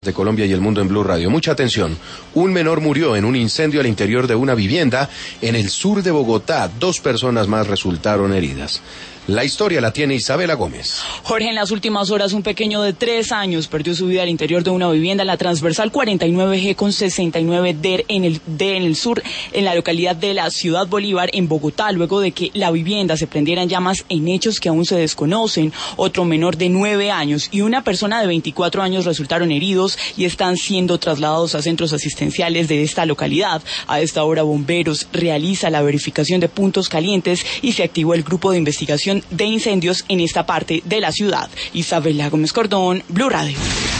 de Colombia y el mundo en Blue Radio. Mucha atención. Un menor murió en un incendio al interior de una vivienda en el sur de Bogotá. 2 personas más resultaron heridas. La historia la tiene Isabela Gómez. Jorge, en las últimas horas un pequeño de 3 años perdió su vida al interior de una vivienda en la transversal 49G con 69D en el sur, en la localidad de la Ciudad Bolívar, en Bogotá, luego de que la vivienda se prendiera en llamas en hechos que aún se desconocen. Otro menor de 9 años y una persona de 24 años resultaron heridos y están siendo trasladados a centros asistenciales de esta localidad. A esta hora, bomberos realiza la verificación de puntos calientes y se activó el grupo de investigación de incendios en esta parte de la ciudad. Isabela Gómez Cordón, Blue Radio.